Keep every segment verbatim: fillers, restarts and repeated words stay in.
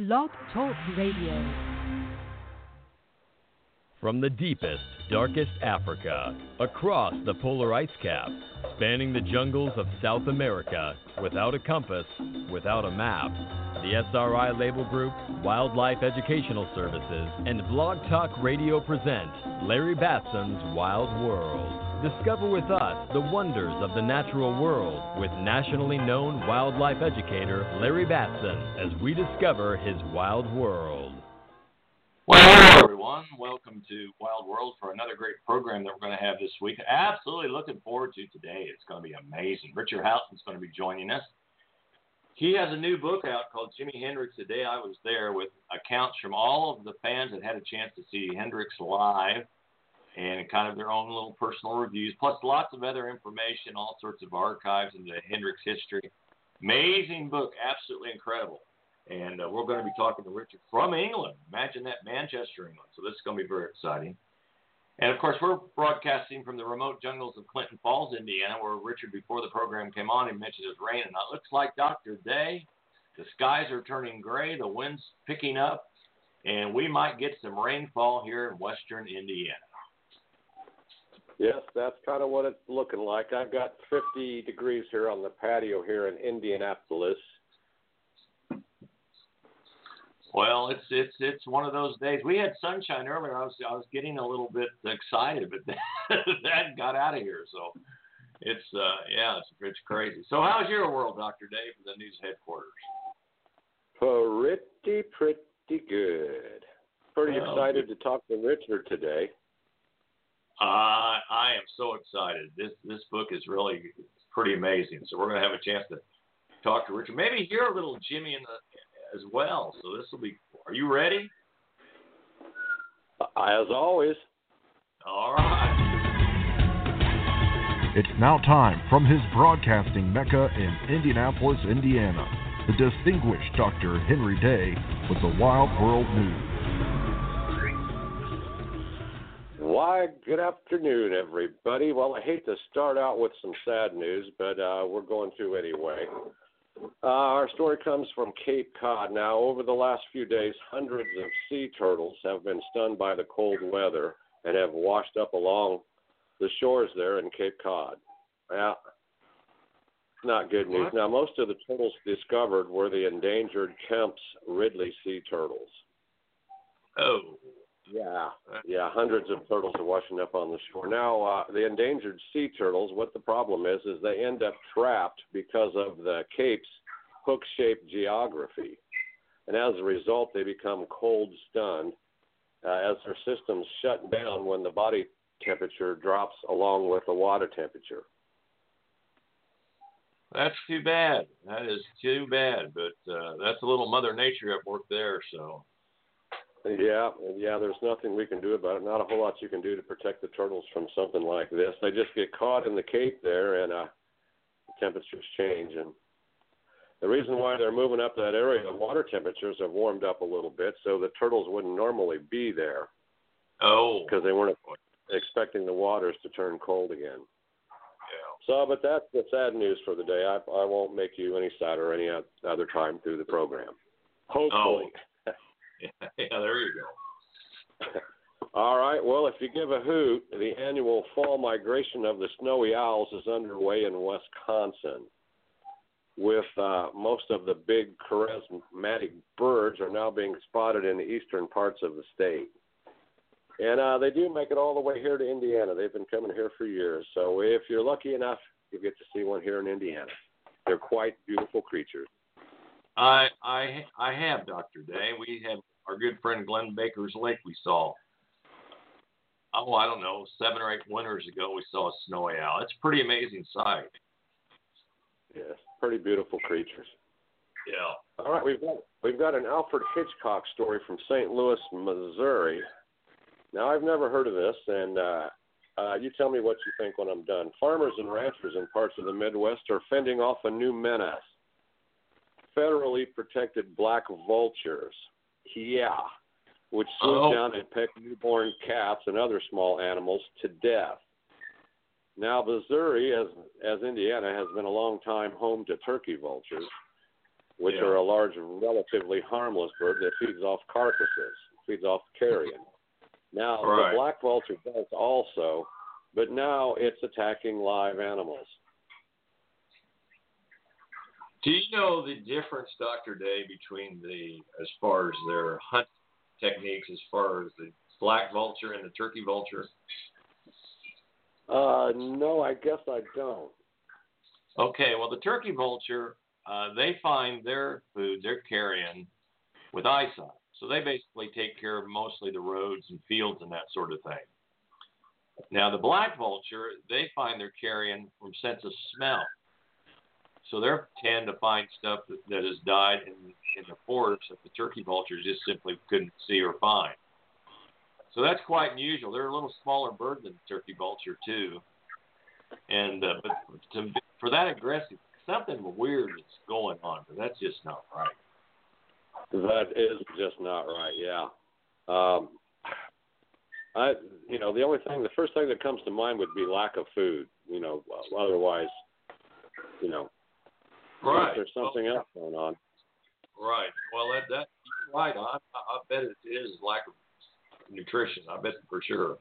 Blog Talk Radio. From the deepest, darkest Africa, across the polar ice cap, spanning the jungles of South America, without a compass, without a map, the S R I Label Group, Wildlife Educational Services, and Blog Talk Radio present Larry Batson's Wild World. Discover with us the wonders of the natural world with nationally known wildlife educator Larry Batson as we discover his wild world. Well, hello everyone. Welcome to Wild World for another great program that we're going to have this week. Absolutely looking forward to today. It's going to be amazing. Richard Houston's going to be joining us. He has a new book out called Jimi Hendrix, The Day I Was There, with accounts from all of the fans that had a chance to see Hendrix live and kind of their own little personal reviews, plus lots of other information, all sorts of archives into Hendrix history. Amazing book, absolutely incredible. And uh, we're going to be talking to Richard from England. Imagine that, Manchester, England. So this is going to be very exciting. And, of course, we're broadcasting from the remote jungles of Clinton Falls, Indiana, where Richard, before the program came on, he mentioned it's raining. Now, it looks like Doctor Day. The skies are turning gray. The wind's picking up. And we might get some rainfall here in western Indiana. Yes, that's kind of what it's looking like. I've got fifty degrees here on the patio here in Indianapolis. Well, it's it's it's one of those days. We had sunshine earlier. I was I was getting a little bit excited, but that got out of here. So it's uh, yeah, it's it's crazy. So how's your world, Doctor Dave, from the news headquarters? Pretty pretty good. Pretty well, excited good. to talk to Richard today. Uh, I am so excited. This this book is really pretty amazing. So we're going to have a chance to talk to Richard. Maybe hear a little Jimmy in the, as well. So this will be. Are you ready? As always. All right. It's now time from his broadcasting mecca in Indianapolis, Indiana, the distinguished Doctor Henry Day with the Wild World News. Why, good afternoon, everybody. Well, I hate to start out with some sad news, but uh, we're going to anyway. Uh, our story comes from Cape Cod. Now, over the last few days, hundreds of sea turtles have been stunned by the cold weather and have washed up along the shores there in Cape Cod. Well, not good news. Now, most of the turtles discovered were the endangered Kemp's Ridley sea turtles. Oh. Yeah, yeah, hundreds of turtles are washing up on the shore. Now, uh, the endangered sea turtles, what the problem is, is they end up trapped because of the Cape's hook-shaped geography. And as a result, they become cold-stunned uh, as their systems shut down when the body temperature drops along with the water temperature. That's too bad. That is too bad. But uh, that's a little Mother Nature at work there, so... Yeah, yeah, there's nothing we can do about it. Not a whole lot you can do to protect the turtles from something like this. They just get caught in the Cape there, and uh, the temperatures change. And the reason why they're moving up that area, the water temperatures have warmed up a little bit, so the turtles wouldn't normally be there. Oh. Because they weren't expecting the waters to turn cold again. Yeah. So, but that's the sad news for the day. I, I won't make you any sadder any other time through the program. Hopefully. Oh. Yeah, there you go. All right. Well, if you give a hoot, the annual fall migration of the snowy owls is underway in Wisconsin, with uh, most of the big charismatic birds are now being spotted in the eastern parts of the state. And uh, they do make it all the way here to Indiana. They've been coming here for years. So if you're lucky enough, you get to see one here in Indiana. They're quite beautiful creatures. I I I have, Doctor Day. We had our good friend Glenn Baker's Lake we saw. Oh, I don't know, seven or eight winters ago we saw a snowy owl. It's a pretty amazing sight. Yes, pretty beautiful creatures. Yeah. All right, we've got we've got an Alfred Hitchcock story from Saint Louis, Missouri. Now, I've never heard of this, and uh, uh, you tell me what you think when I'm done. Farmers and ranchers in parts of the Midwest are fending off a new menace. Federally protected black vultures, yeah, which swoop oh. down and peck newborn cats and other small animals to death. Now, Missouri, as as Indiana, has been a long time home to turkey vultures. which yeah. are a large, relatively harmless bird that feeds off carcasses, feeds off carrion. Now, right. the black vulture does also, but now it's attacking live animals. Do you know the difference, Doctor Day, between the, as far as their hunt techniques, as far as the black vulture and the turkey vulture? Uh, no, I guess I don't. Okay, well, the turkey vulture, uh, they find their food, their carrion, with eyesight. So they basically take care of mostly the roads and fields and that sort of thing. Now, the black vulture, they find their carrion from sense of smell. So they tend to find stuff that, that has died in, in the forest that the turkey vultures just simply couldn't see or find. So that's quite unusual. They're a little smaller bird than the turkey vulture, too. And uh, but to, for that aggressive, something weird is going on, but that's just not right. That is just not right, yeah. Um, I, you know, the only thing, the first thing that comes to mind would be lack of food. You know, otherwise, you know, right. There's something well, else going on. Right. Well, that that you're right. I, I bet it is lack of nutrition. I bet for sure.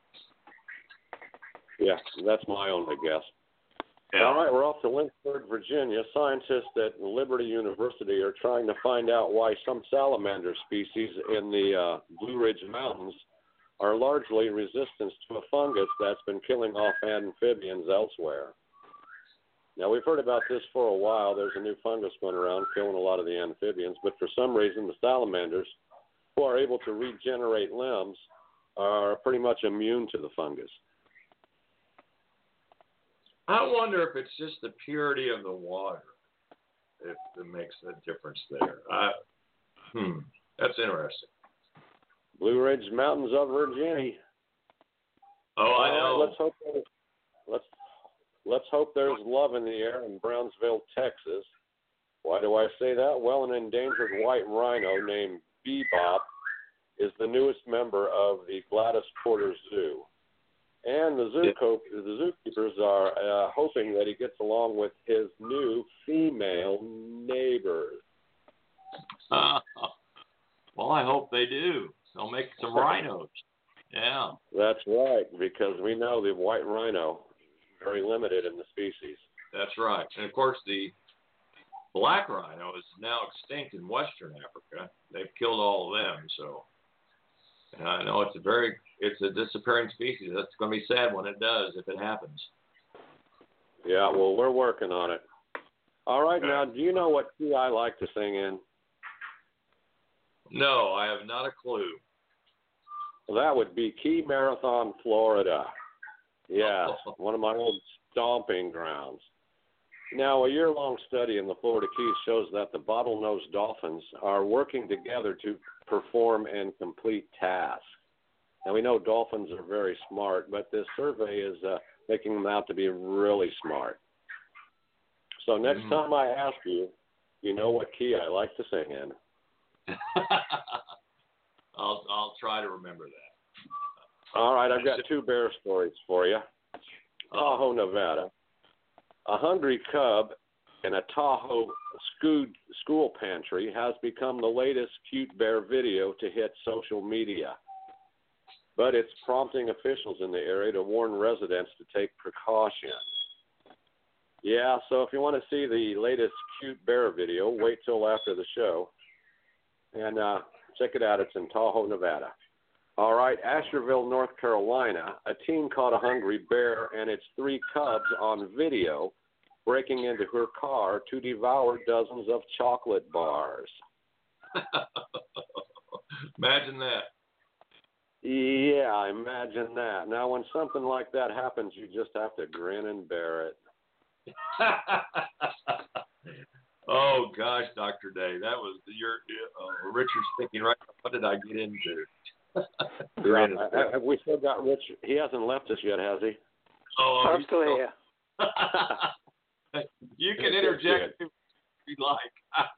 Yeah, that's my only guess. Yeah. All right, we're off to Lynchburg, Virginia. Scientists at Liberty University are trying to find out why some salamander species in the uh, Blue Ridge Mountains are largely resistant to a fungus that's been killing off amphibians elsewhere. Now, we've heard about this for a while. There's a new fungus going around killing a lot of the amphibians, but for some reason, the salamanders, who are able to regenerate limbs, are pretty much immune to the fungus. I wonder if it's just the purity of the water, if it makes a difference there. I, hmm, that's interesting. Blue Ridge Mountains of Virginia. Oh, I All know. right, let's hope there's, let's let's hope there's love in the air in Brownsville, Texas. Why do I say that? Well, an endangered white rhino named Bebop is the newest member of the Gladys Porter Zoo. And the, zoo co- the zookeepers are uh, hoping that he gets along with his new female neighbors. Uh, well, I hope they do. They'll make some rhinos. Yeah. That's right, because we know the white rhino is very limited in the species. That's right. And, of course, the black rhino is now extinct in Western Africa. They've killed all of them, so... And I know it's a very, it's a disappearing species. That's going to be sad when it does, if it happens. Yeah, well, we're working on it. All right, now, do you know what key I like to sing in? No, I have not a clue. Well, that would be Key Marathon, Florida. Yeah, one of my old stomping grounds. Now, a year-long study in the Florida Keys shows that the bottlenose dolphins are working together to perform and complete tasks. Now, we know dolphins are very smart, but this survey is uh, making them out to be really smart. So next mm. time I ask you, you know what key I like to sing in. I'll I'll try to remember that. All right, I've got two bear stories for you. Tahoe, Nevada. A hungry cub in a Tahoe school pantry has become the latest cute bear video to hit social media. But it's prompting officials in the area to warn residents to take precautions. Yeah, so if you want to see the latest cute bear video, wait till after the show. And uh, check it out. It's in Tahoe, Nevada. All right, Asheville, North Carolina. A teen caught a hungry bear and its three cubs on video breaking into her car to devour dozens of chocolate bars. Imagine that. Yeah, imagine that. Now, when something like that happens, you just have to grin and bear it. Oh, gosh, Doctor Day. That was your uh, Richard's thinking, right? What did I get into? Yeah, have we still got Rich? He hasn't left us yet, has he? Oh, I'm still here. You can interject if you'd like.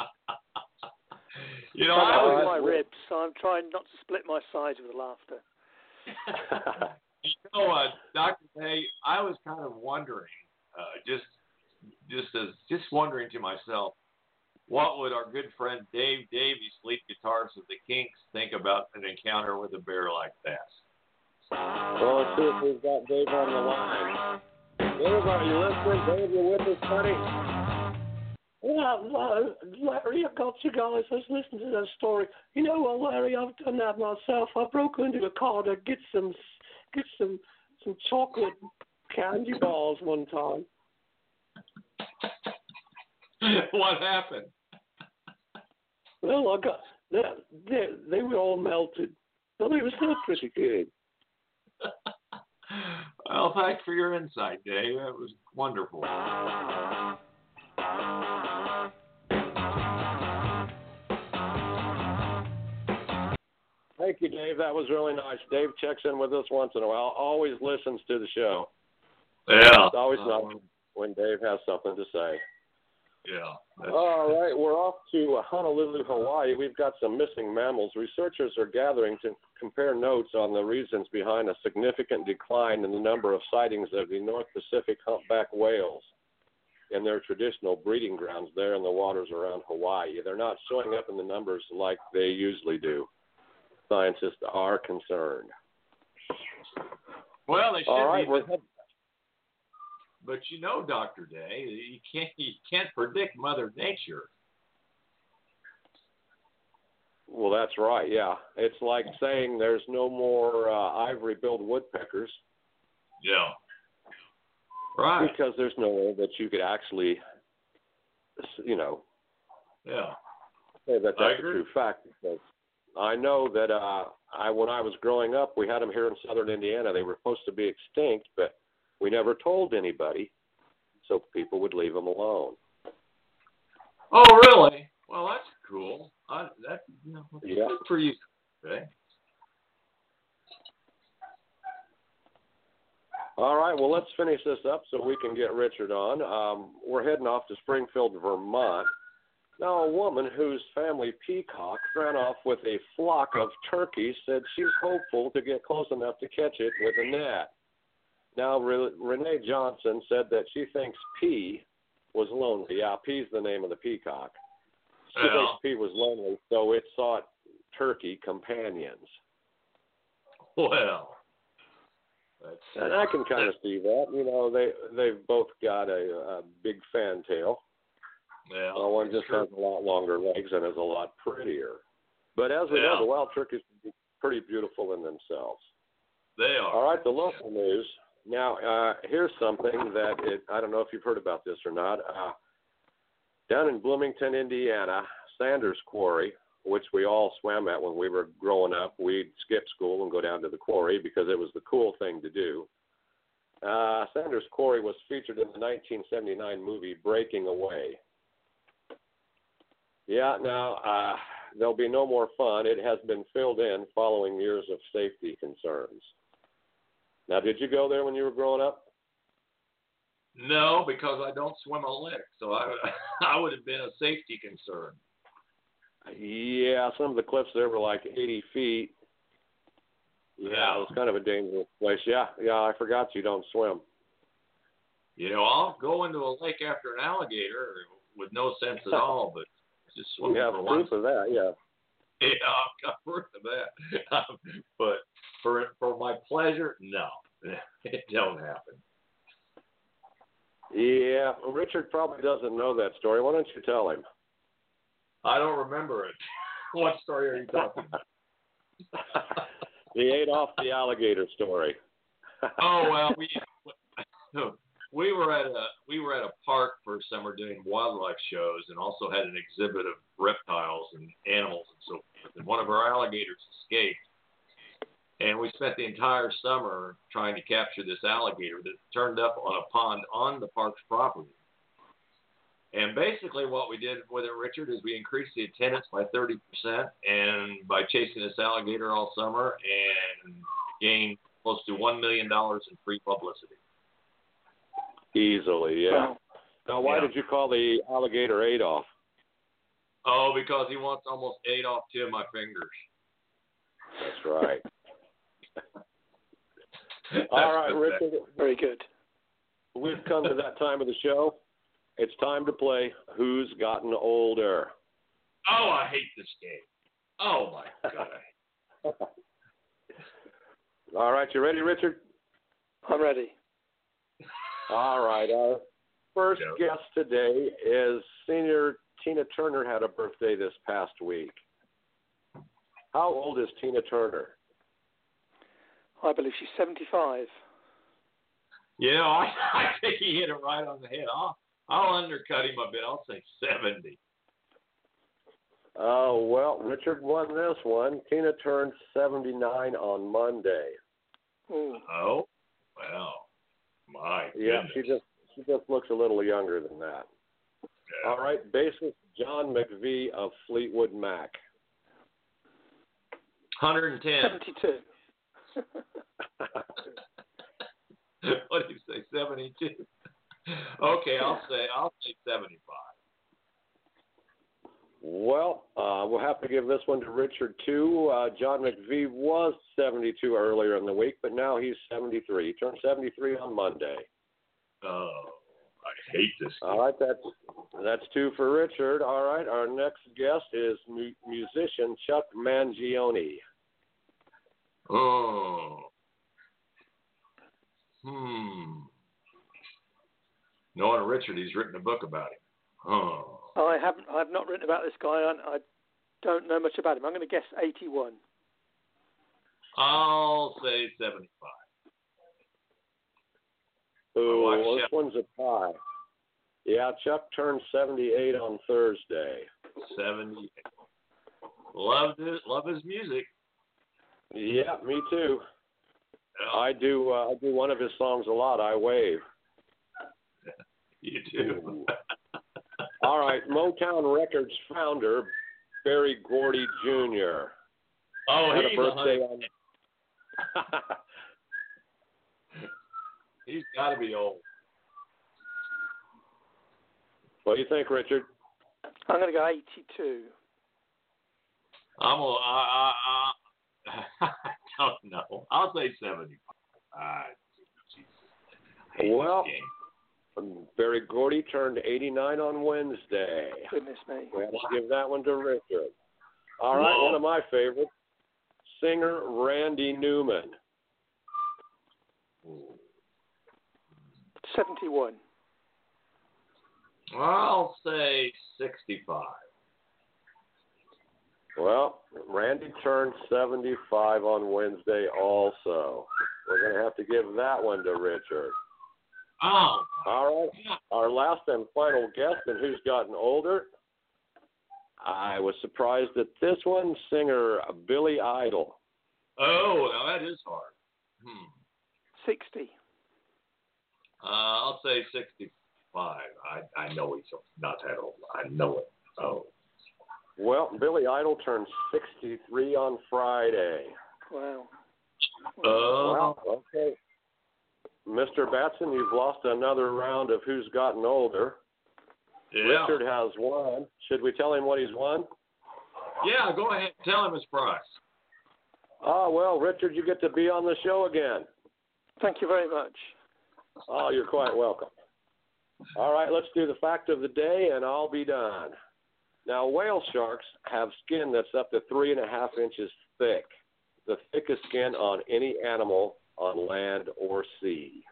You know, I I was was my ribs, so I'm trying not to split my sides with laughter. You know, uh, Doctor Day, I was kind of wondering, uh, just, just as, just wondering to myself, what would our good friend Dave Davies, lead guitarist of the Kinks, think about an encounter with a bear like that? Well, let's see if we've got Dave on the line. Dave, are you listening? Dave, you with us, buddy? Yeah, well, Larry, I got you guys. I was listening to that story. You know what, Larry? I've done that myself. I broke into a car to get some, get some, some chocolate candy balls one time. What happened? Well, I got they, they, they were all melted, but they were still pretty good. Well, thanks for your insight, Dave. That was wonderful. Thank you, Dave. That was really nice. Dave checks in with us once in a while. Always listens to the show. Yeah. It's always uh, nice when Dave has something to say. Yeah. All right, we're off to Honolulu, Hawaii. We've got some missing mammals. Researchers are gathering to compare notes on the reasons behind a significant decline in the number of sightings of the North Pacific humpback whales in their traditional breeding grounds there in the waters around Hawaii. They're not showing up in the numbers like they usually do. Scientists are concerned. Well, they should All right, be. we're But, but you know, Doctor Day, you can't you can't predict Mother Nature. Well, that's right, yeah. It's like saying there's no more uh, ivory-billed woodpeckers. Yeah. Right. Because there's no way that you could actually, you know, Yeah. say that I that's a agree. true fact. Because I know that uh, I, when I was growing up, we had them here in southern Indiana. They were supposed to be extinct, but we never told anybody, so people would leave them alone. Oh, really? Well, that's cool. I, that you know, that's Yeah. good for you. Okay. All right, well, let's finish this up so we can get Richard on. Um, we're heading off to Springfield, Vermont. Now, a woman whose family peacock ran off with a flock of turkeys said she's hopeful to get close enough to catch it with a net. Now, Re- Renee Johnson said that she thinks P was lonely. Yeah, P's the name of the peacock. She Yeah. thinks P was lonely, so it sought turkey companions. Well, that's, And I can kind of see that. You know, they, they've both got a, a big fantail. yeah, Well, one just sure. has a lot longer legs and is a lot prettier. But as we Yeah. know, the wild turkeys can be pretty beautiful in themselves. They are. All right, the local news. Now, uh, here's something that it, I don't know if you've heard about this or not. Uh, down in Bloomington, Indiana, Sanders Quarry, which we all swam at when we were growing up, we'd skip school and go down to the quarry because it was the cool thing to do. Uh, Sanders Quarry was featured in the nineteen seventy-nine movie Breaking Away. Yeah, now, uh, there'll be no more fun. It has been filled in following years of safety concerns. Now, did you go there when you were growing up? No, because I don't swim a lick, so I I would have been a safety concern. Yeah, some of the cliffs there were like eighty feet. Yeah, it was kind of a dangerous place. Yeah, yeah, I forgot you don't swim. You know, I'll go into a lake after an alligator with no sense at all, but just swim We have for proof one. of that, yeah. Yeah, I've got proof of that. But for for my pleasure, no, it don't happen. Yeah, Richard probably doesn't know that story. Why don't you tell him? I don't remember it. What story are you talking about? He ate off the alligator story. Oh well, we we were at a we were at a park for summer doing wildlife shows, and also had an exhibit of reptiles and animals and so forth. And one of our alligators escaped, and we spent the entire summer trying to capture this alligator that turned up on a pond on the park's property. And basically what we did with it, Richard, is we increased the attendance by thirty percent and by chasing this alligator all summer and gained close to one million dollars in free publicity. Easily, yeah. Wow. Now, why Yeah. did you call the alligator Adolf? Oh, because he once almost ate off two of my fingers. That's right. All right, That's Richard, Very good. we've come to that time of the show It's time to play Who's Gotten Older. Oh, I hate this game. Oh, my God. All right, you ready, Richard? I'm ready. All right. Our first Go. guest today is senior Tina Turner. Had a birthday this past week. How old is Tina Turner? I believe she's seventy-five. You know, I, I think he hit it right on the head. I'll, I'll undercut him a bit. I'll say seventy. Oh, well, Richard won this one. Tina turned seventy-nine on Monday. Ooh. Oh, well, my Yeah, goodness. she just she just looks a little younger than that. Yeah. All right, bassist John McVie of Fleetwood Mac. one hundred ten. seventy-two. What did you say, seventy-two? Okay, I'll say I'll say seventy-five. Well, uh, we'll have to give this one to Richard, too. Uh, John McVie was seventy-two earlier in the week, but now he's seventy-three. He turned seventy-three on Monday. Oh, I hate this game. All right, that's, that's two for Richard. All right, our next guest is mu- musician Chuck Mangione. Oh. Hmm. Knowing Richard, he's written a book about him. Oh. I haven't. I have not written about this guy. I, I don't know much about him. I'm going to guess eighty-one. I'll say seventy-five. Ooh, watch well, this Chuck. one's a tie. Yeah, Chuck turned seventy-eight on Thursday. seventy-eight. Love his, love his music. Yeah, me too. Yeah, I do. Uh, I do one of his songs a lot. I Wave. you do. All right, Motown Records founder Barry Gordy Junior Oh, had he's a birthday a on. He's got to be old. What do you think, Richard? I'm going to go eighty-two. I'm a, I, I, I, I don't know. I'll say seventy-five. Ah, Jesus. I hate Well, this game. Barry Gordy turned eighty-nine on Wednesday. Goodness me. We have to give that one to Richard. All right, Whoa. one of my favorites, singer Randy Newman. seventy-one. I'll say sixty-five. Well, Randy turned seventy-five on Wednesday also. We're going to have to give that one to Richard. Oh, All right, our last and final guest, and who's gotten older. I was surprised at this one, singer Billy Idol. oh, now that is hard. Hmm. sixty. Uh, I'll say sixty-five. I, I know he's not that old. I know it. Oh. Well, Billy Idol turned sixty-three on Friday. Wow. Oh. Well, okay. Mister Batson, you've lost another round of Who's Gotten Older. Yeah. Richard has won. Should we tell him what he's won? Yeah, go ahead and tell him his price. Ah, well, Richard, you get to be on the show again. Thank you very much. Oh, you're quite welcome. All right, let's do the fact of the day, and I'll be done. Now, whale sharks have skin that's up to three and a half inches thick, the thickest skin on any animal on land or sea.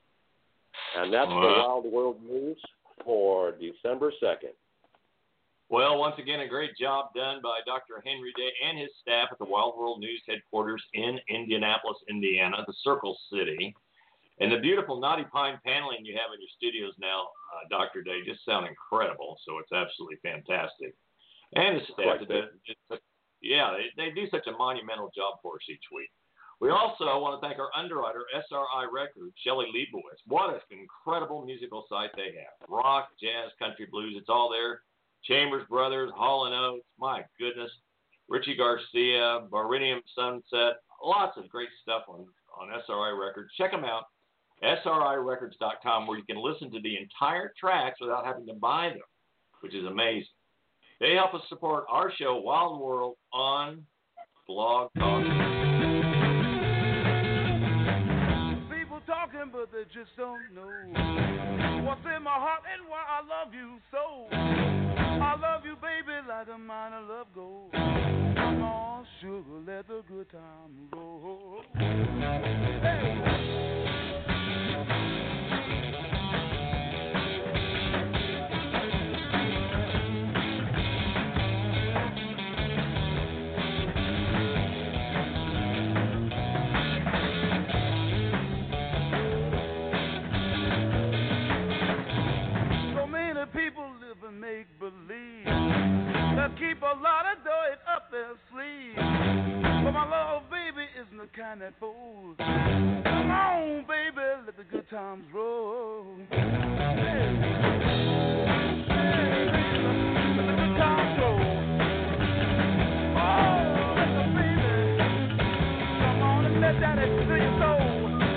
And that's the Wow. Wild World News for December second. Well, once again, a great job done by Doctor Henry Day and his staff at the Wild World News headquarters in Indianapolis, Indiana, the Circle City. And the beautiful Knotty Pine paneling you have in your studios now, uh, Doctor Day, just sound incredible. So it's absolutely fantastic. And the staff, Quite did, did, yeah, they, they do such a monumental job for us each week. We also want to thank our underwriter, S R I Records, Shelley Leibowitz. What an incredible musical site they have. Rock, jazz, country, blues, it's all there. Chambers Brothers, Hall and Oates, my goodness. Richie Garcia, Barinium Sunset, lots of great stuff on, on S R I Records. Check them out, S R I records dot com, where you can listen to the entire tracks without having to buy them, which is amazing. They help us support our show, Wild World, on Blog Talk. People talking but they just don't know what's in my heart and why I love you so. I love you, baby, like a mine of love gold. Come on, sugar, let the good time roll. Hey. Make believe that keep a lot of dirt up their sleeve, but my love, baby, isn't the kind that folds. Come on, baby, let the good times roll. Hey, hey, let the good times roll. Oh, let the baby come on and let that into your soul.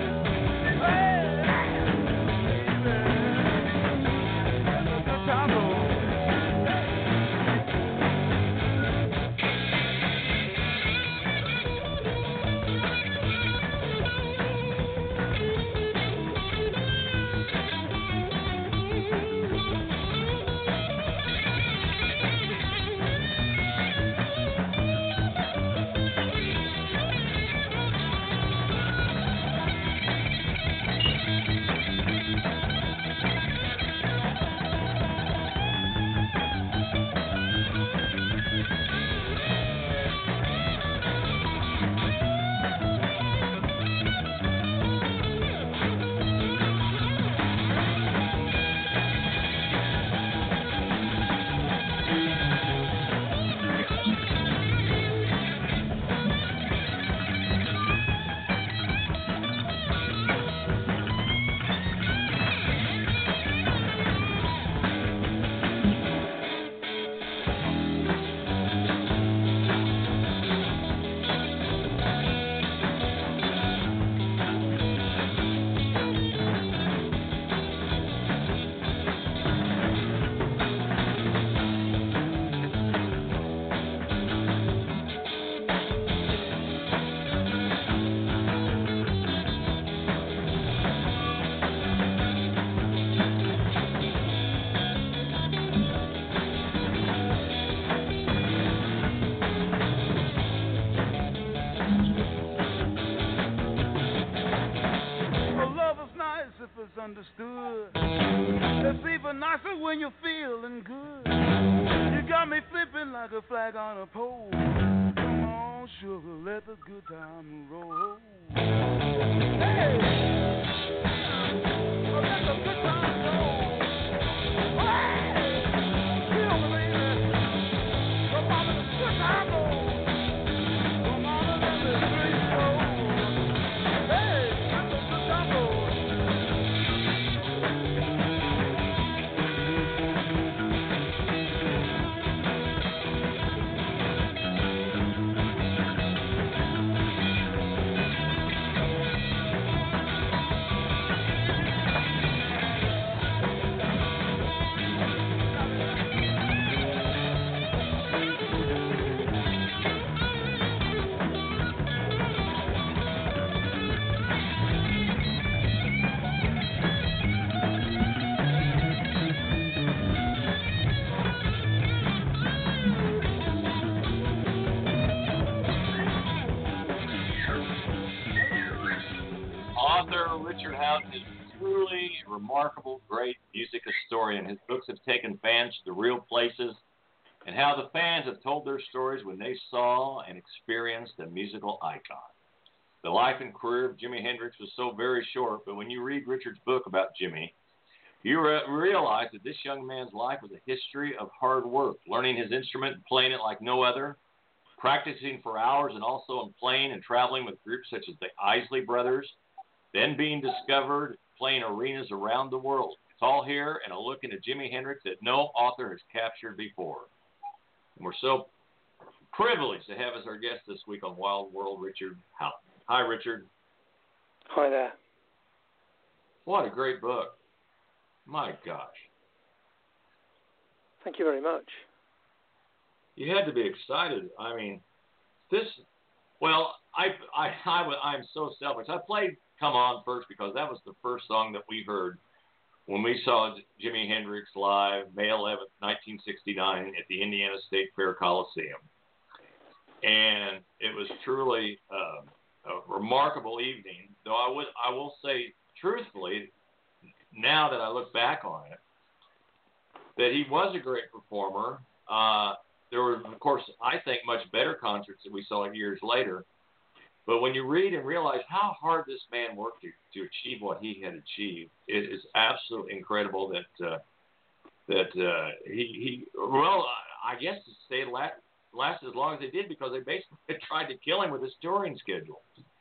Understood. It's even nicer when you're feeling good. You got me flipping like a flag on a pole. Come on, sugar, let the good time roll. Hey! Oh, let the good time roll. Hey! Feel me, baby. Come on, let the good time roll. Come on, let the street roll. Hey! Let the good time roll. Richard Houghton is truly a remarkable, great music historian. His books have taken fans to the real places and how the fans have told their stories when they saw and experienced a musical icon. The life and career of Jimi Hendrix was so very short, but when you read Richard's book about Jimi, you re- realize that this young man's life was a history of hard work, learning his instrument and playing it like no other, practicing for hours and also in playing and traveling with groups such as the Isley Brothers, then being discovered, playing arenas around the world. It's all here and a look into Jimi Hendrix that no author has captured before. And we're so privileged to have as our guest this week on Wild World, Richard Houghton. Hi, Richard. Hi there. What a great book. My gosh. Thank you very much. You had to be excited. I mean, this, well, I, I, I, I'm so selfish. I played come on first because that was the first song that we heard when we saw Jimi Hendrix live May eleventh, nineteen sixty-nine at the Indiana State Fair Coliseum. And it was truly uh, a remarkable evening, though I, would, I will say truthfully, now that I look back on it, that he was a great performer. Uh, there were, of course, I think much better concerts that we saw years later. But when you read and realize how hard this man worked to, to achieve what he had achieved, it is absolutely incredible that uh, that uh, he, he, well, I guess to stay last, last as long as they did because they basically tried to kill him with his touring schedule.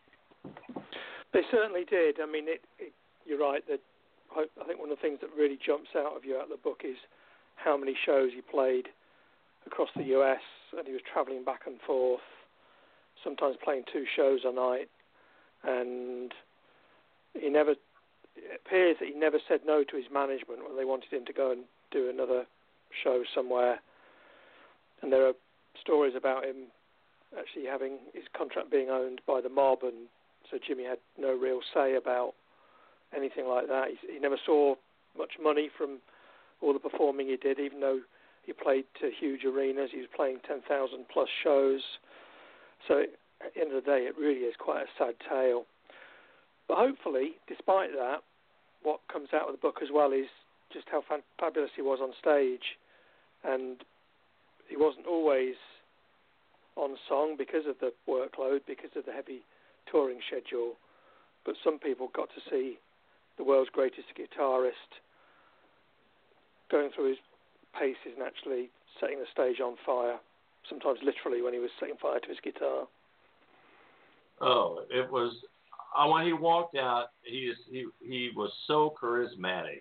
They certainly did. I mean, it, it, you're right that I, I think one of the things that really jumps out of you out of the book is how many shows he played across the U S, and he was travelling back and forth, sometimes playing two shows a night, and he never, it appears that he never said no to his management when they wanted him to go and do another show somewhere. And there are stories about him actually having his contract being owned by the mob, and so Jimmy had no real say about anything like that. He, he never saw much money from all the performing he did, even though he played to huge arenas. He was playing ten thousand plus shows. So at the end of the day, it really is quite a sad tale. But hopefully, despite that, what comes out of the book as well is just how fan- fabulous he was on stage. And he wasn't always on song because of the workload, because of the heavy touring schedule. But some people got to see the world's greatest guitarist going through his paces and actually setting the stage on fire, sometimes literally when he was setting fire to his guitar. Oh, it was, uh, when he walked out, he, is, he, he was so charismatic.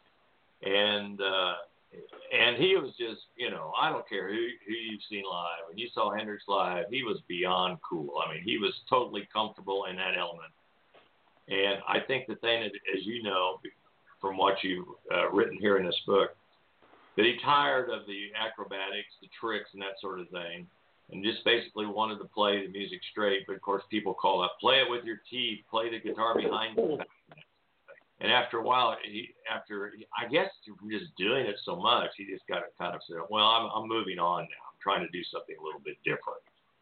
And uh, and he was just, you know, I don't care who, who you've seen live. When you saw Hendrix live, he was beyond cool. I mean, he was totally comfortable in that element. And I think the thing that, as you know, from what you've uh, written here in this book, that he tired of the acrobatics, the tricks, and that sort of thing, and just basically wanted to play the music straight. But, of course, people call that, play it with your teeth, play the guitar behind you. And after a while, he, after I guess from just doing it so much, he just got to kind of say, well, I'm, I'm moving on now. I'm trying to do something a little bit different.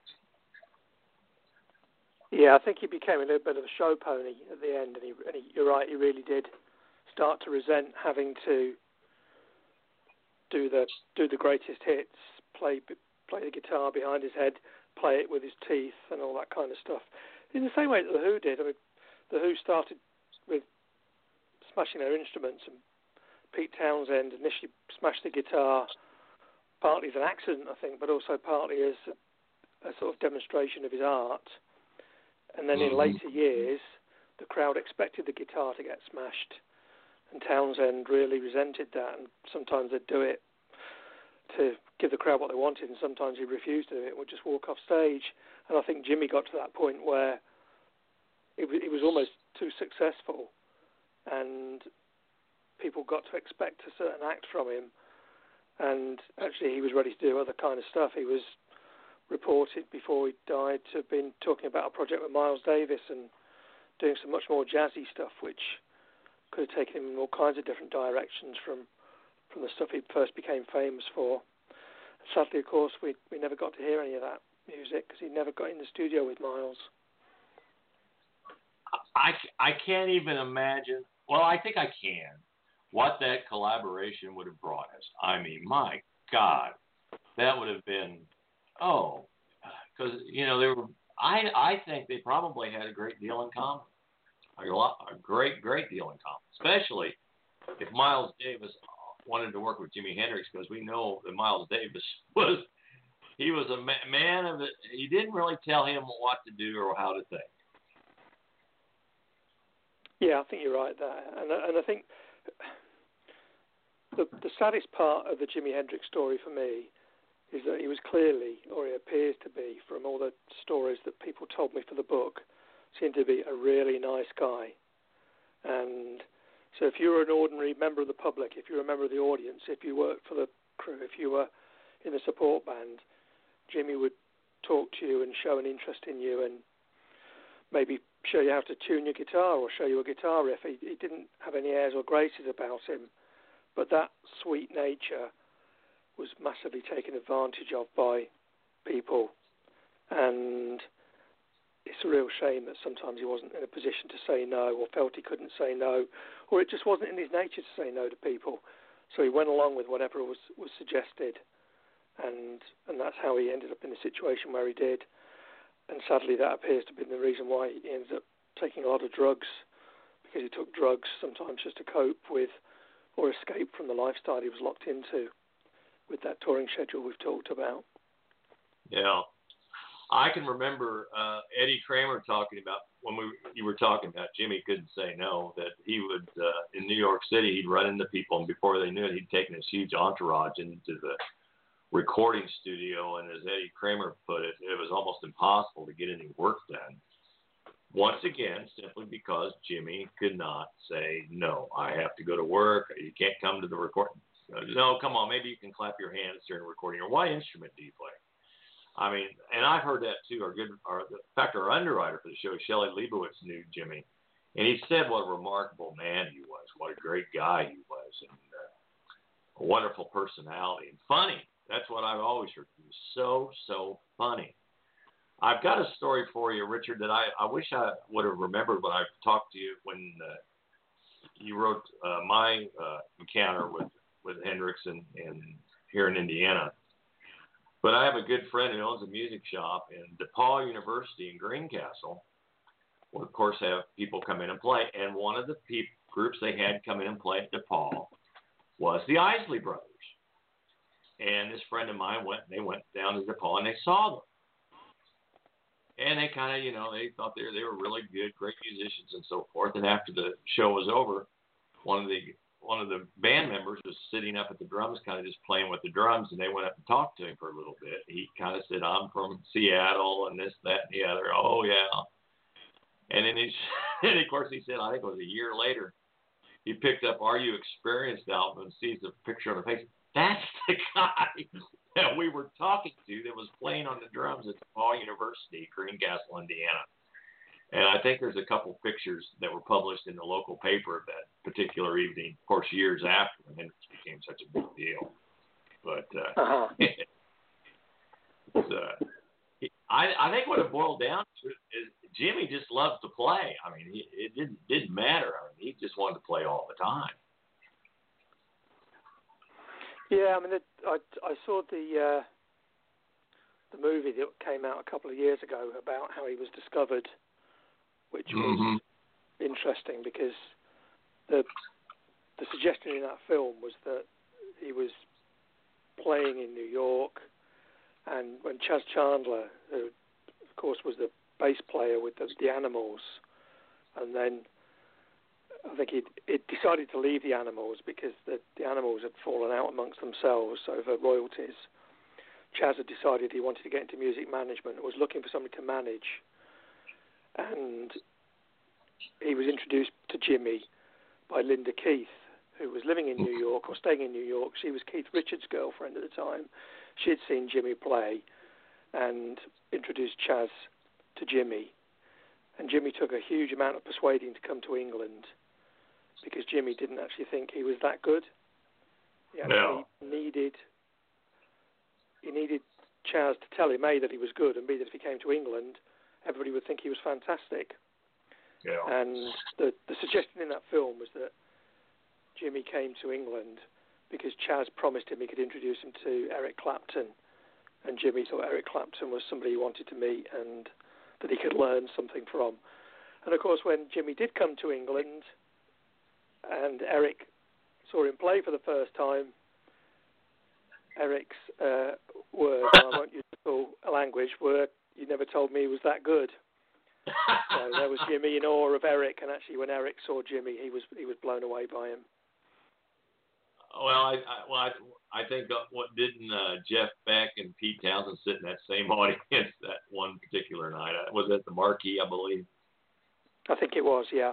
Yeah, I think he became a little bit of a show pony at the end, and, he, and he, you're right, he really did start to resent having to do the do the greatest hits, play play the guitar behind his head, play it with his teeth, and all that kind of stuff. In the same way that the Who did. I mean, the Who started with smashing their instruments, and Pete Townsend initially smashed the guitar partly as an accident, I think, but also partly as a, a sort of demonstration of his art. And then in later years, the crowd expected the guitar to get smashed, and Townsend really resented that, and sometimes they'd do it to give the crowd what they wanted, and sometimes he refused to do it and would just walk off stage. And I think Jimmy got to that point where it, it was almost too successful, and people got to expect a certain act from him, and actually he was ready to do other kind of stuff. He was reported before he died to have been talking about a project with Miles Davis and doing some much more jazzy stuff, which could have taken him in all kinds of different directions from, from the stuff he first became famous for. Sadly, of course, we we never got to hear any of that music because he never got in the studio with Miles. I, I can't even imagine, well, I think I can, what that collaboration would have brought us. I mean, my God, that would have been, oh, because, you know, they were, I, I think they probably had a great deal in common. A, lot, a great, great deal in common, especially if Miles Davis wanted to work with Jimi Hendrix, because we know that Miles Davis was, he was a ma- man of it. He didn't really tell him what to do or how to think. Yeah, I think you're right there. And, and I think the, the saddest part of the Jimi Hendrix story for me is that he was clearly, or he appears to be, from all the stories that people told me for the book, seemed to be a really nice guy. And so if you were an ordinary member of the public, if you were a member of the audience, if you worked for the crew, if you were in the support band, Jimmy would talk to you and show an interest in you and maybe show you how to tune your guitar or show you a guitar riff. He, he didn't have any airs or graces about him, but that sweet nature was massively taken advantage of by people, and it's a real shame that sometimes he wasn't in a position to say no, or felt he couldn't say no, or it just wasn't in his nature to say no to people. So he went along with whatever was, was suggested, and and that's how he ended up in the situation where he did. And sadly, that appears to have been the reason why he ended up taking a lot of drugs, because he took drugs sometimes just to cope with or escape from the lifestyle he was locked into with that touring schedule we've talked about. Yeah. I can remember uh, Eddie Kramer talking about, when we you were talking about Jimmy couldn't say no, that he would, uh, in New York City, he'd run into people, and before they knew it, he'd taken this huge entourage into the recording studio, and as Eddie Kramer put it, it was almost impossible to get any work done. Once again, simply because Jimmy could not say, no, I have to go to work, you can't come to the recording. No, come on, maybe you can clap your hands during the recording, or what instrument do you play? I mean, and I've heard that too. Our good, our, in fact, our underwriter for the show, Shelley Leibowitz, knew Jimmy, and he said what a remarkable man he was, what a great guy he was, and uh, a wonderful personality, and funny. That's what I've always heard. He was so, so funny. I've got a story for you, Richard, that I, I wish I would have remembered when I talked to you when uh, you wrote uh, my uh, encounter with, with Hendrix and, and here in Indiana. But I have a good friend who owns a music shop in DePaul University in Greencastle. Will, of course, have people come in and play. And one of the pe- groups they had come in and play at DePaul was the Isley Brothers. And this friend of mine went, they went down to DePaul and they saw them. And they kind of, you know, they thought they were, they were really good, great musicians and so forth. And after the show was over, one of the one of the band members was sitting up at the drums, kind of just playing with the drums, and they went up and talked to him for a little bit. He kind of said, I'm from Seattle and this, that, and the other. Oh, yeah. And then he, and of course, he said, I think it was a year later, he picked up Are You Experienced album and sees the picture on the face. That's the guy that we were talking to that was playing on the drums at DePaul University, Greencastle, Indiana. And I think there's a couple pictures that were published in the local paper that particular evening, of course, years after when Hendrix became such a big deal. But uh, uh-huh. it's, uh, I, I think what it boiled down to is Jimmy just loves to play. I mean, he, it didn't didn't matter. I mean, he just wanted to play all the time. Yeah, I mean, it, I I saw the uh, the movie that came out a couple of years ago about how he was discovered, which was mm-hmm. interesting because the the suggestion in that film was that he was playing in New York, and when Chas Chandler, who of course was the bass player with the, the Animals, and then I think he'd, he'd decided to leave the Animals because the, the Animals had fallen out amongst themselves over royalties. Chas had decided he wanted to get into music management and was looking for somebody to manage. And he was introduced to Jimmy by Linda Keith, who was living in New York or staying in New York. She was Keith Richards' girlfriend at the time. She had seen Jimmy play and introduced Chas to Jimmy. And Jimmy took a huge amount of persuading to come to England because Jimmy didn't actually think he was that good. He actually no. needed he needed Chas to tell him A, that he was good, and B, that if he came to England, everybody would think he was fantastic. Yeah. And the, the suggestion in that film was that Jimmy came to England because Chas promised him he could introduce him to Eric Clapton, and Jimmy thought Eric Clapton was somebody he wanted to meet and that he could learn something from. And of course, when Jimmy did come to England and Eric saw him play for the first time, Eric's uh, words, and I won't use the full language, were, "You never told me he was that good." So there was Jimmy in awe of Eric, and actually when Eric saw Jimmy, he was he was blown away by him. Well, I, I well I, I think what didn't uh, Jeff Beck and Pete Townsend sit in that same audience that one particular night? Was it the Marquee, I believe? I think it was, yeah.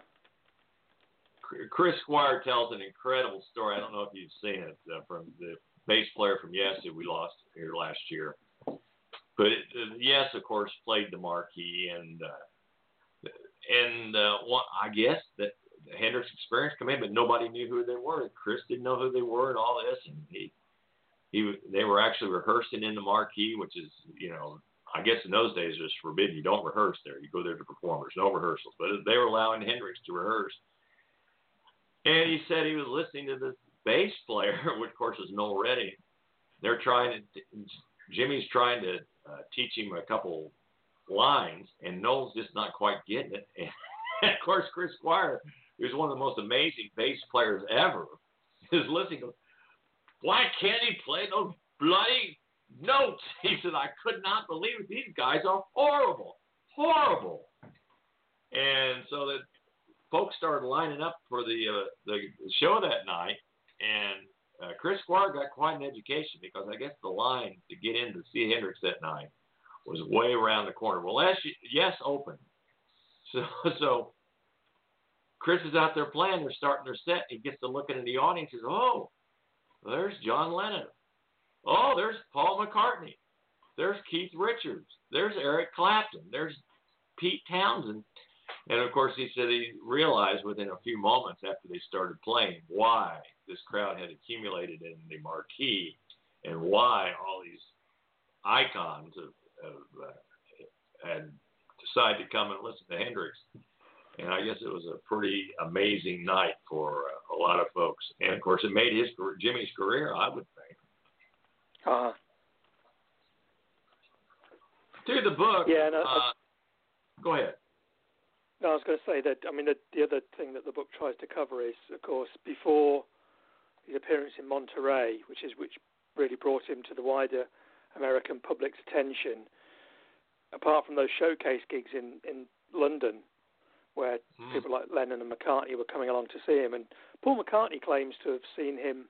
Chris Squire tells an incredible story. I don't know if you've seen it uh, from the bass player from Yes, who we lost here last year. But it, uh, Yes, of course, played the Marquee, and uh, and uh, one, I guess that the Hendrix Experience come in, but nobody knew who they were. Chris didn't know who they were and all this, and he he they were actually rehearsing in the marquee, which is, you know, I guess in those days it was forbidden. You don't rehearse there. You go there to perform. There's no rehearsals, but they were allowing Hendrix to rehearse. And he said he was listening to this bass player, which of course is Noel Redding. They're trying to, Jimmy's trying to uh, teach him a couple lines, and Noel's just not quite getting it. And of course, Chris Squire, who's one of the most amazing bass players ever, is listening to, why can't he play those bloody notes? He said, I could not believe it. These guys are horrible, horrible. And so that folks started lining up for the uh, the show that night, and uh, Chris Squire got quite an education, because I guess the line to get in to see Hendrix that night was way around the corner. Well, yes, yes opened. So, so Chris is out there playing. They're starting their set. He gets to looking in the audience. He says, oh, there's John Lennon. Oh, there's Paul McCartney. There's Keith Richards. There's Eric Clapton. There's Pete Townsend. And, of course, he said he realized within a few moments after they started playing why this crowd had accumulated in the marquee and why all these icons of, of, uh, had decided to come and listen to Hendrix. And I guess it was a pretty amazing night for uh, a lot of folks. And, of course, it made his Jimmy's career, I would think. Uh-huh. To the book. Yeah, no, uh, go ahead. No, I was going to say that, I mean, the, the other thing that the book tries to cover is, of course, before his appearance in Monterey, which is which really brought him to the wider American public's attention, apart from those showcase gigs in, in London, where mm. people like Lennon and McCartney were coming along to see him. And Paul McCartney claims to have seen him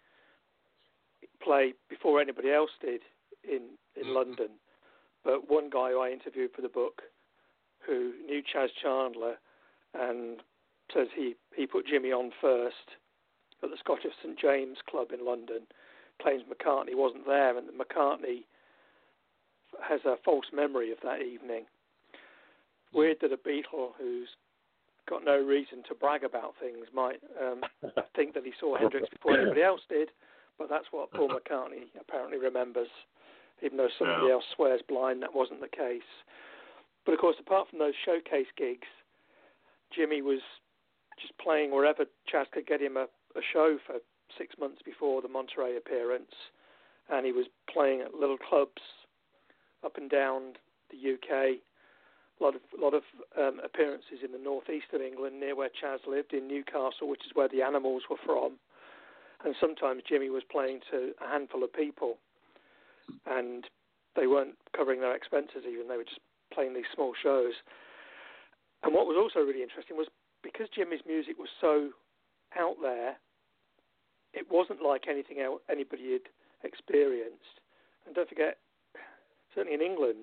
play before anybody else did in, in mm. London. But one guy who I interviewed for the book, who knew Chas Chandler, and says he, he put Jimmy on first at the Scottish Saint James Club in London, claims McCartney wasn't there, and that McCartney has a false memory of that evening. Weird that a Beatle who's got no reason to brag about things might um, think that he saw Hendrix before anybody else did, but that's what Paul McCartney apparently remembers, even though somebody yeah. else swears blind that wasn't the case. But, of course, apart from those showcase gigs, Jimmy was just playing wherever Chas could get him a, a show for six months before the Monterey appearance, and he was playing at little clubs up and down the U K, a lot of, lot of um, appearances in the northeast of England, near where Chas lived, in Newcastle, which is where the Animals were from. And sometimes Jimmy was playing to a handful of people, and they weren't covering their expenses even, they were just playing these small shows. And what was also really interesting was, because Jimmy's music was so out there, it wasn't like anything else anybody had experienced. And don't forget, certainly in England,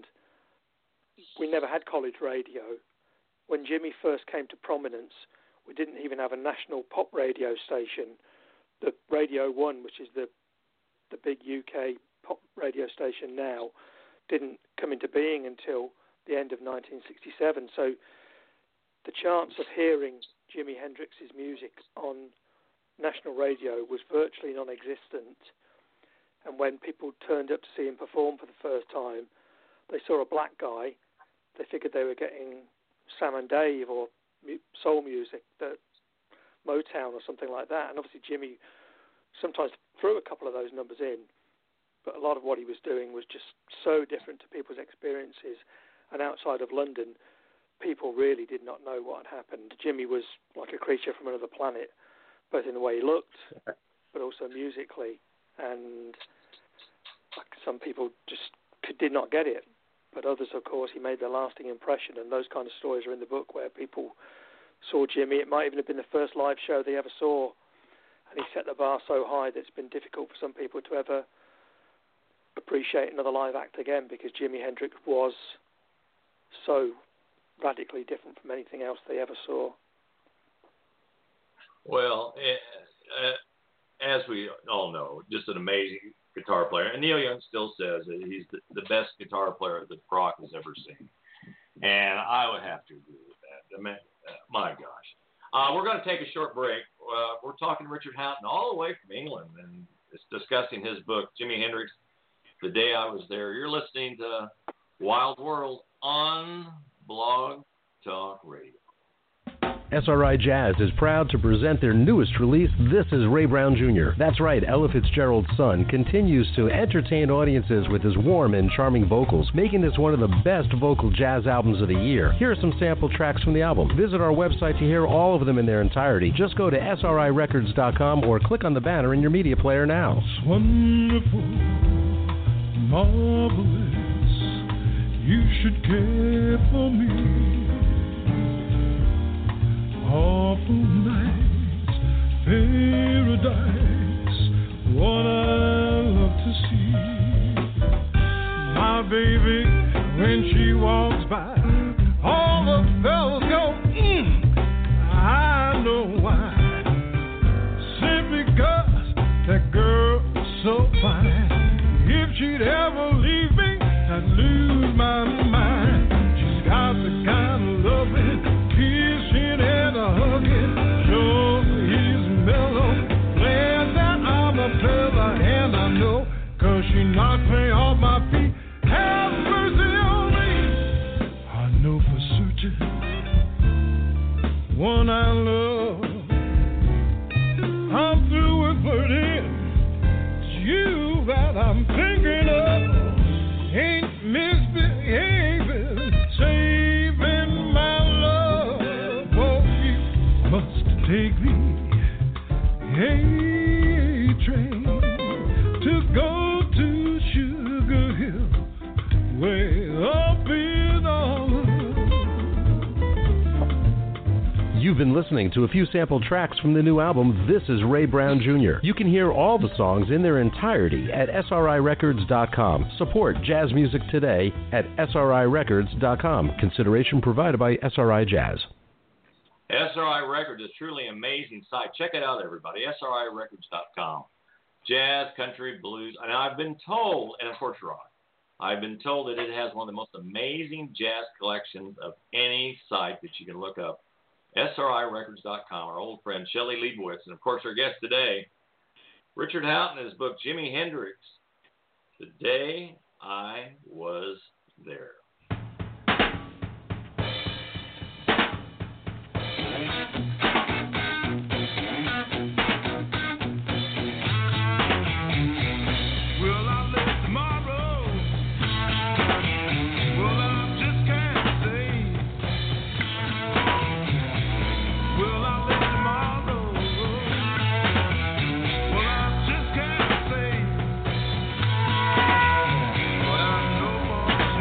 we never had college radio. When Jimmy first came to prominence, we didn't even have a national pop radio station. The Radio One, which is the the big U K pop radio station now, didn't come into being until the end of nineteen sixty-seven. So the chance of hearing Jimi Hendrix's music on national radio was virtually non-existent. And when people turned up to see him perform for the first time, they saw a black guy. They figured they were getting Sam and Dave or soul music, that Motown or something like that. And obviously Jimmy sometimes threw a couple of those numbers in, but a lot of what he was doing was just so different to people's experiences. And outside of London, people really did not know what had happened. Jimmy was like a creature from another planet, both in the way he looked, but also musically. And like, some people just could, did not get it. But others, of course, he made a lasting impression. And those kind of stories are in the book, where people saw Jimmy. It might even have been the first live show they ever saw. And he set the bar so high that it's been difficult for some people to ever appreciate another live act again, because Jimi Hendrix was so radically different from anything else they ever saw. Well, uh, as we all know, just an amazing guitar player. And Neil Young still says that he's the, the best guitar player that rock has ever seen. And I would have to agree with that. I mean, uh, my gosh. Uh, we're going to take a short break. Uh, we're talking to Richard Houghton all the way from England, and it's discussing his book, Jimi Hendrix, The Day I Was There. You're listening to Wild World on Blog Talk Radio. S R I Jazz is proud to present their newest release, This is Ray Brown Junior That's right, Ella Fitzgerald's son continues to entertain audiences with his warm and charming vocals, making this one of the best vocal jazz albums of the year. Here are some sample tracks from the album. Visit our website to hear all of them in their entirety. Just go to S R I records dot com or click on the banner in your media player now. It's wonderful, marvelous, you should care for me. Awful nights, paradise, what I love to see. My baby, when she walks by, all the fellas go, mm, I know why. Simply because that girl is so fine. If she'd ever leave me, I'd lose my mind. She's got the kind of loving, kissing and a hugging, sure he's mellow, glad that I'm a fella, and I know, cause she knocked me off my feet, have mercy on me. I know for certain, one I love, I'm through with flirting, it's you that I'm thinking of, ain't misbehaving, saving my love. Must take the A train to go to Sugar Hill, way up in Honolulu. You've been listening to a few sample tracks from the new album, This is Ray Brown Junior You can hear all the songs in their entirety at S R I records dot com. Support jazz music today at S R I records dot com. Consideration provided by S R I Jazz. S R I Records is truly an amazing site. Check it out, everybody. S R I records dot com. Jazz, country, blues. And I've been told, and of course rock, I've been told that it has one of the most amazing jazz collections of any site that you can look up. S R I records dot com. Our old friend Shelley Leibowitz. And of course our guest today, Richard Houghton, his book Jimi Hendrix, The Day I Was There. Well, I know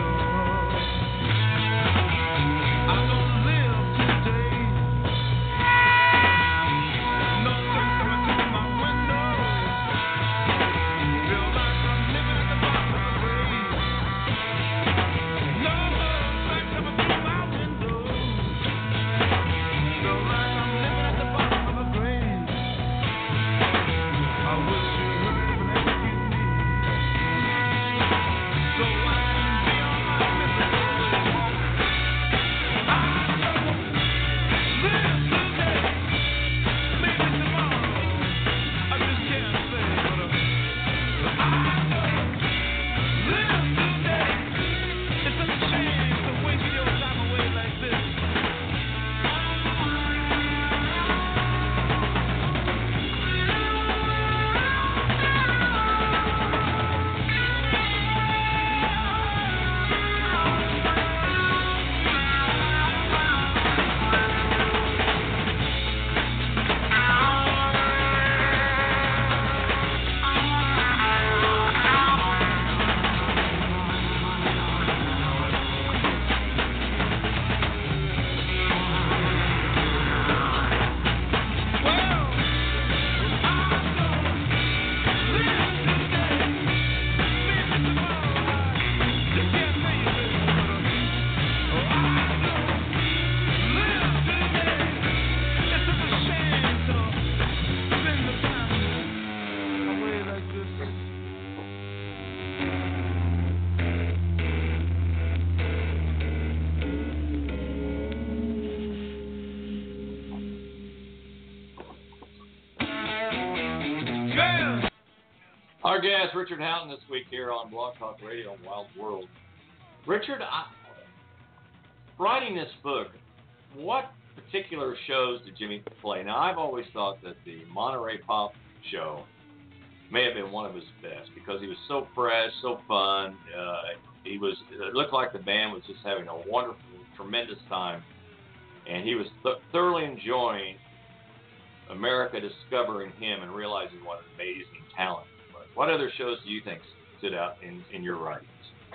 Our guest, Richard Houghton, this week here on Blog Talk Radio and Wild World. Richard, I, writing this book, what particular shows did Jimmy play? Now, I've always thought that the Monterey Pop show may have been one of his best because he was so fresh, so fun. Uh, he was. It looked like the band was just having a wonderful, tremendous time, and he was th- thoroughly enjoying America discovering him and realizing what an amazing talent he was. What other shows do you think stood out in, in your writings?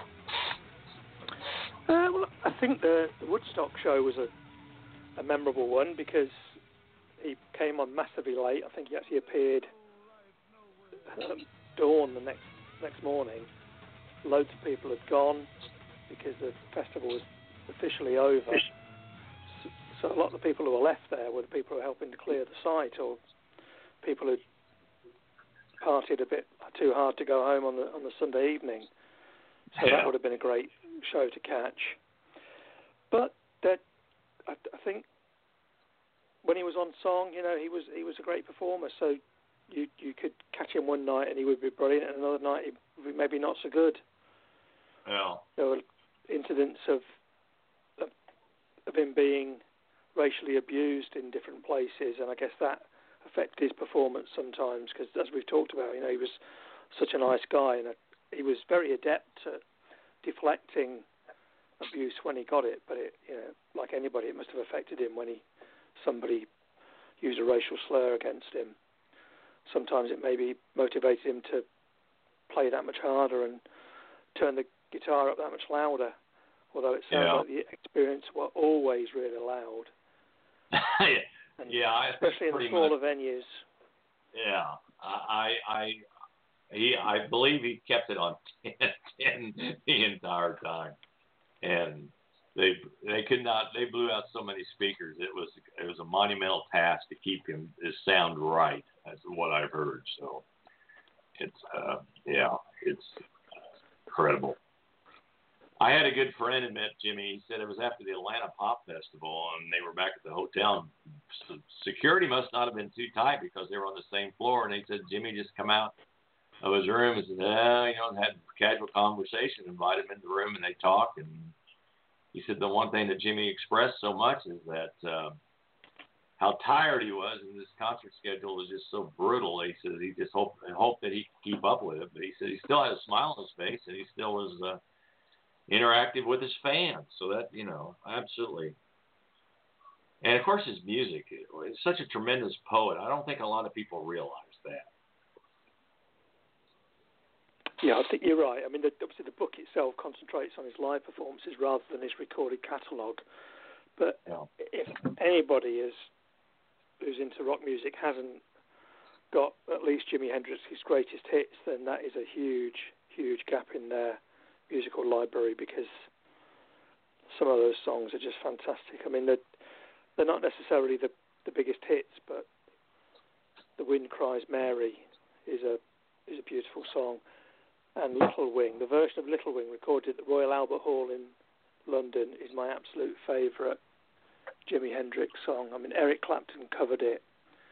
Uh, well, I think the, the Woodstock show was a, a memorable one because he came on massively late. I think he actually appeared at dawn the next next morning. Loads of people had gone because the festival was officially over. So, so a lot of the people who were left there were the people who were helping to clear the site, or people who partied a bit too hard to go home on the on the Sunday evening. So yeah. That would have been a great show to catch. But that, I, I think, when he was on song, you know, he was he was a great performer. So you you could catch him one night and he would be brilliant, and another night he would be maybe not so good. Yeah. There were incidents of of, of him being racially abused in different places, and I guess that affected his performance sometimes. Because as we've talked about, you know, he was such a nice guy, and a, he was very adept at deflecting abuse when he got it. But it, you know, like anybody, it must have affected him when he somebody used a racial slur against him. Sometimes it maybe motivated him to play that much harder and turn the guitar up that much louder, although it sounds yeah. like the experience were always really loud. yeah, I especially in the smaller much, venues. Yeah, I, I, he, I believe he kept it on ten the entire time, and they, they could not. They blew out so many speakers. It was, it was a monumental task to keep him his sound right. That's what I've heard. So, it's, uh, yeah, it's incredible. I had a good friend who met Jimmy. He said it was after the Atlanta Pop Festival, and they were back at the hotel. So security must not have been too tight because they were on the same floor. And they said Jimmy just come out of his room and said, eh, you know, and had a casual conversation, invited him in the room, and they talked. And he said the one thing that Jimmy expressed so much is that uh, how tired he was, and this concert schedule was just so brutal. He said he just hoped, hoped that he could keep up with it. But he said he still had a smile on his face, and he still was uh, – interactive with his fans, so that, you know, absolutely. And of course his music, he's such a tremendous poet. I don't think a lot of people realize that. Yeah, I think you're right. I mean, the, obviously the book itself concentrates on his live performances rather than his recorded catalogue. But yeah. If anybody is who's into rock music hasn't got at least Jimi Hendrix's greatest hits, then that is a huge, huge gap in their musical library, because some of those songs are just fantastic. I mean, they're, they're not necessarily the, the biggest hits, but The Wind Cries Mary is a is a beautiful song. And Little Wing, the version of Little Wing recorded at the Royal Albert Hall in London, is my absolute favourite Jimi Hendrix song. I mean, Eric Clapton covered it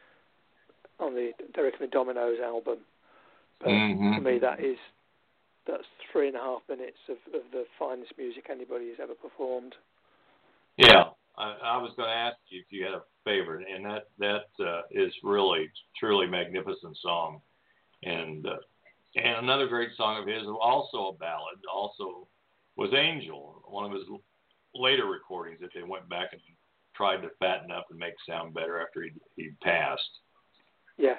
on the Derek and the Dominoes album. But mm-hmm. to me, that is that's three and a half minutes of, of the finest music anybody has ever performed. Yeah, I, I was going to ask you if you had a favorite, and that that uh, is really truly magnificent song, and uh, and another great song of his, also a ballad, also was Angel, one of his later recordings that they went back and tried to fatten up and make sound better after he he passed. Yes.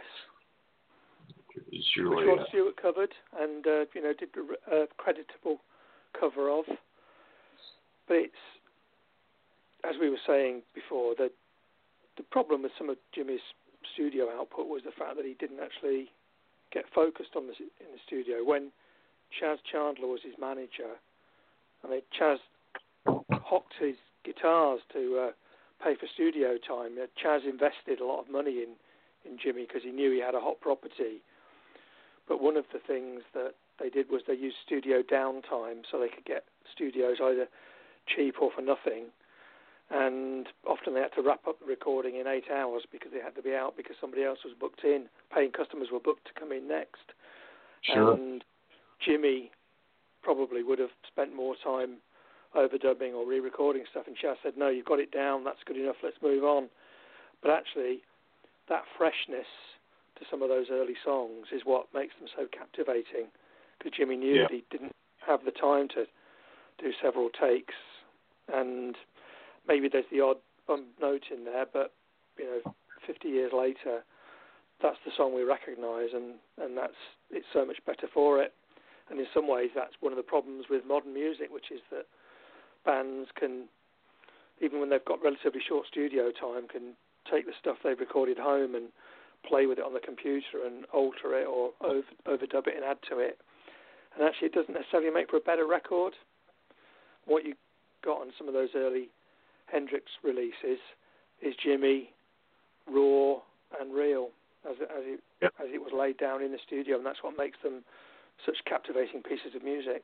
Surely, Which Rod uh, Stewart covered and uh, you know did a uh, creditable cover of. But it's, as we were saying before, that the problem with some of Jimmy's studio output was the fact that he didn't actually get focused on this in the studio. When Chas Chandler was his manager, I mean, Chas hocked his guitars to uh, pay for studio time. Uh, Chas invested a lot of money in, in Jimmy because he knew he had a hot property. But one of the things that they did was they used studio downtime so they could get studios either cheap or for nothing. And often they had to wrap up the recording in eight hours because they had to be out because somebody else was booked in. Paying customers were booked to come in next. Sure. And Jimmy probably would have spent more time overdubbing or re-recording stuff, and Chas said, no, you've got it down, that's good enough, let's move on. But actually, that freshness to some of those early songs is what makes them so captivating, because Jimmy knew yeah. that he didn't have the time to do several takes, and maybe there's the odd bump note in there, but, you know, fifty years later, that's the song we recognise, and, and that's it's so much better for it. And in some ways, that's one of the problems with modern music, which is that bands can, even when they've got relatively short studio time, can take the stuff they've recorded home and play with it on the computer and alter it or over, overdub it and add to it. And actually, it doesn't necessarily make for a better record. What you got on some of those early Hendrix releases is Jimmy, raw and real, as it, as it, yep. as it was laid down in the studio, and that's what makes them such captivating pieces of music.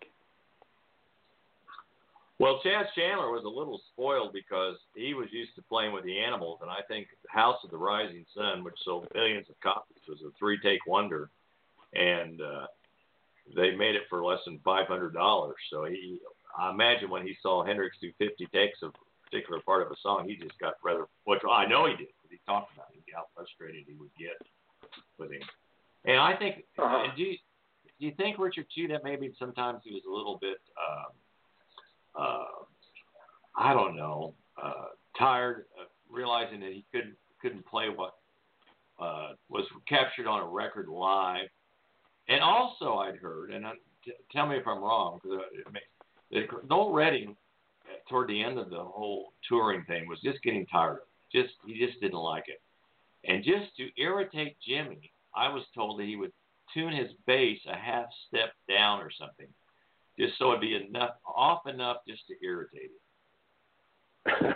Well, Chas Chandler was a little spoiled because he was used to playing with the Animals, and I think House of the Rising Sun, which sold millions of copies, was a three-take wonder, and uh, they made it for less than five hundred dollars. So he, I imagine when he saw Hendrix do fifty takes of a particular part of a song, he just got rather, which I know he did, because he talked about it, how frustrated he would get with him. And I think, uh-huh. do, you, do you think, Richard, too, that maybe sometimes he was a little bit, um, uh, I don't know, uh, tired of realizing that he couldn't couldn't play what uh, was captured on a record live? And also I'd heard, and I, t- tell me if I'm wrong, because Noel Redding, toward the end of the whole touring thing, was just getting tired of it. Just, he just didn't like it. And just to irritate Jimmy, I was told that he would tune his bass a half step down or something, just so it'd be enough, off enough just to irritate him.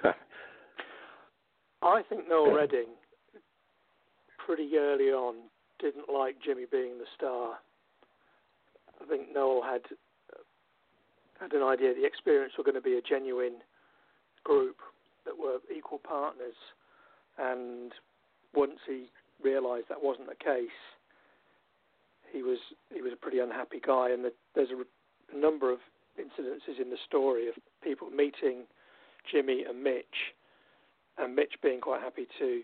I think Noel Redding, pretty early on, didn't like Jimmy being the star. I think Noel had had an idea the Experience were going to be a genuine group that were equal partners, and once he realised that wasn't the case, he was he was a pretty unhappy guy. And the, there's a, a number of incidences in the story of people meeting Jimmy and Mitch, and Mitch being quite happy to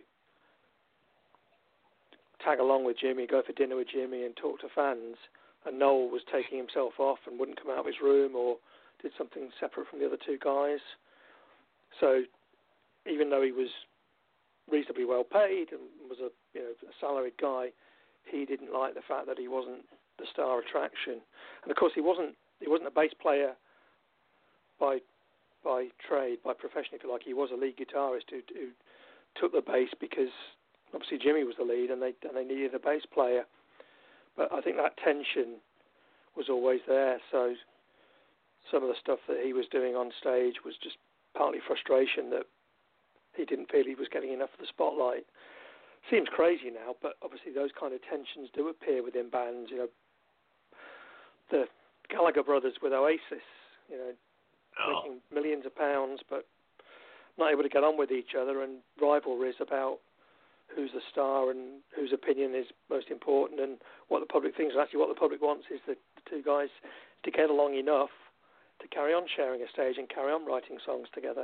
tag along with Jimmy, go for dinner with Jimmy and talk to fans, and Noel was taking himself off and wouldn't come out of his room or did something separate from the other two guys. So even though he was reasonably well paid and was a, you know, a salaried guy, he didn't like the fact that he wasn't the star attraction. And of course he wasn't he wasn't a bass player by by trade, by profession, if you like. He was a lead guitarist who, who took the bass because obviously Jimmy was the lead and they and they needed a bass player. But I think that tension was always there. So some of the stuff that he was doing on stage was just partly frustration that he didn't feel he was getting enough of the spotlight. Seems crazy now, but obviously those kind of tensions do appear within bands. You know, the Gallagher brothers with Oasis, you know, oh. making millions of pounds, but not able to get on with each other, and rivalries about who's the star and whose opinion is most important and what the public thinks. And actually what the public wants is the, the two guys to get along enough to carry on sharing a stage and carry on writing songs together.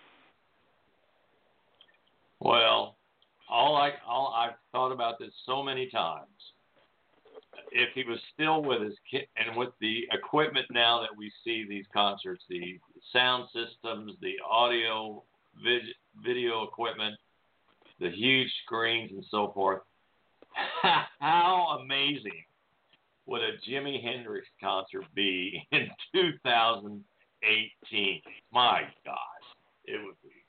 Well, all I all I've thought about this so many times. If he was still with his kid, and with the equipment now that we see these concerts, the sound systems, the audio, vid, video equipment, the huge screens and so forth, how amazing would a Jimi Hendrix concert be in two thousand eighteen? My gosh, it would be.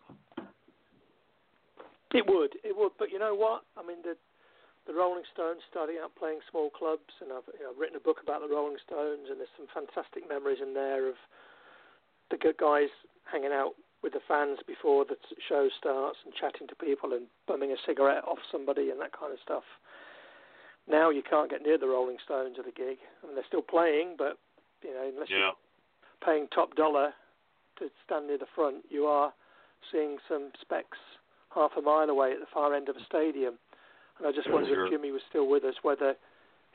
It would, it would. But you know what? I mean, the the Rolling Stones starting out playing small clubs, and I've, you know, I've written a book about the Rolling Stones, and there's some fantastic memories in there of the good guys hanging out with the fans before the show starts and chatting to people and bumming a cigarette off somebody and that kind of stuff. Now you can't get near the Rolling Stones at a gig. I mean, they're still playing, but you know, unless yeah. you're paying top dollar to stand near the front, you are seeing some specs half a mile away at the far end of a stadium. And I just wonder sure. if Jimmy was still with us, whether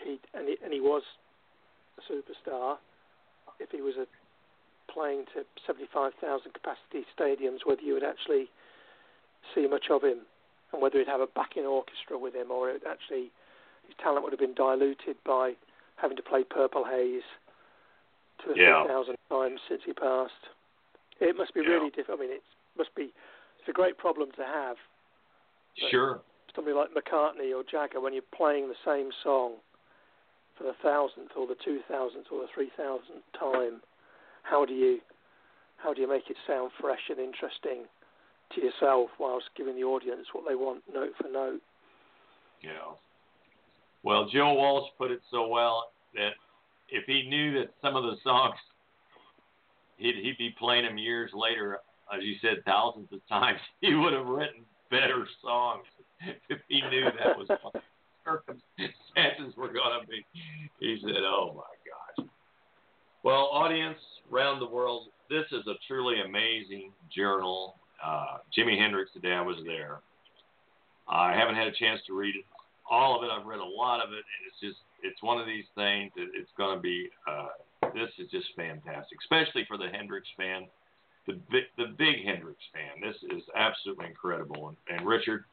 he and he, and he was a superstar. If he was a, playing to seventy-five thousand capacity stadiums, whether you would actually see much of him, and whether he'd have a backing orchestra with him, or it actually his talent would have been diluted by having to play Purple Haze two or yeah. three thousand times since he passed. It must be yeah. really difficult. I mean, it must be. It's a great problem to have. Sure. Somebody like McCartney or Jagger, when you're playing the same song for the thousandth or the two thousandth or the three thousandth time, how do you how do you make it sound fresh and interesting to yourself whilst giving the audience what they want, note for note? Yeah. Well, Joe Walsh put it so well that if he knew that some of the songs he'd he'd be playing them years later, as you said, thousands of times, he would have written better songs if he knew that was what the circumstances were going to be. He said, oh, my gosh. Well, audience around the world, this is a truly amazing journal. Uh, Jimi Hendrix today, I was there. I haven't had a chance to read all of it. I've read a lot of it, and it's just, it's one of these things that it's going to be, uh, this is just fantastic, especially for the Hendrix fan. The big, the big Hendrix fan. This is absolutely incredible. And, and Richard,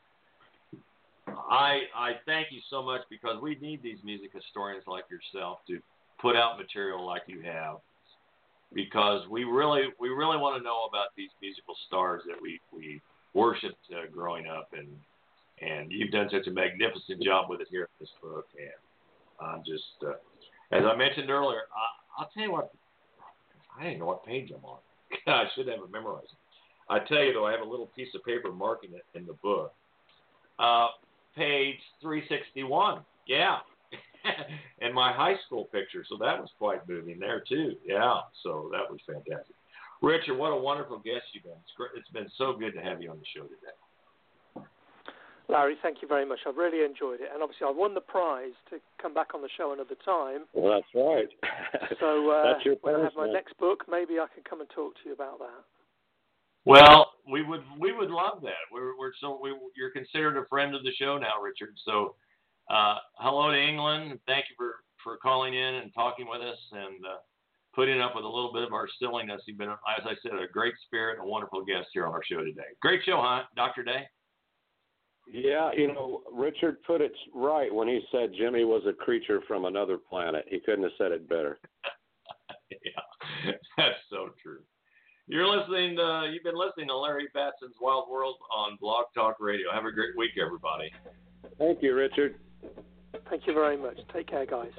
I I thank you so much, because we need these music historians like yourself to put out material like you have, because we really we really want to know about these musical stars that we we worshipped uh, growing up, and and you've done such a magnificent job with it here in this book. And I'm just uh, as I mentioned earlier, I, I'll tell you what, I didn't know what page I'm on. I should have it memorized. I tell you, though, I have a little piece of paper marking it in the book. Uh, page three sixty-one. Yeah. And my high school picture. So that was quite moving there, too. Yeah. So that was fantastic. Richard, what a wonderful guest you've been. It's, great. It's been so good to have you on the show today. Larry, thank you very much. I've really enjoyed it. And obviously, I won the prize to come back on the show another time. Well, that's right. So uh, that's your when I have my man. next book, maybe I can come and talk to you about that. Well, we would we would love that. We're we're so we, you're considered a friend of the show now, Richard. So, uh, hello to England. Thank you for, for calling in and talking with us, and uh, putting up with a little bit of our silliness. You've been, as I said, a great spirit and a wonderful guest here on our show today. Great show, huh, Doctor Day? Yeah, you know, Richard put it right when he said Jimmy was a creature from another planet. He couldn't have said it better. Yeah, that's so true. You're listening to, you've been listening to Larry Batson's Wild World on Blog Talk Radio. Have a great week, everybody. Thank you, Richard. Thank you very much. Take care, guys.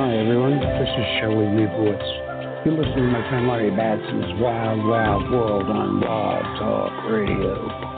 Hi, everyone. This is Shelley Leibowitz. You're listening to my friend Larry Batson's Wild Wild World on Blog Talk Radio.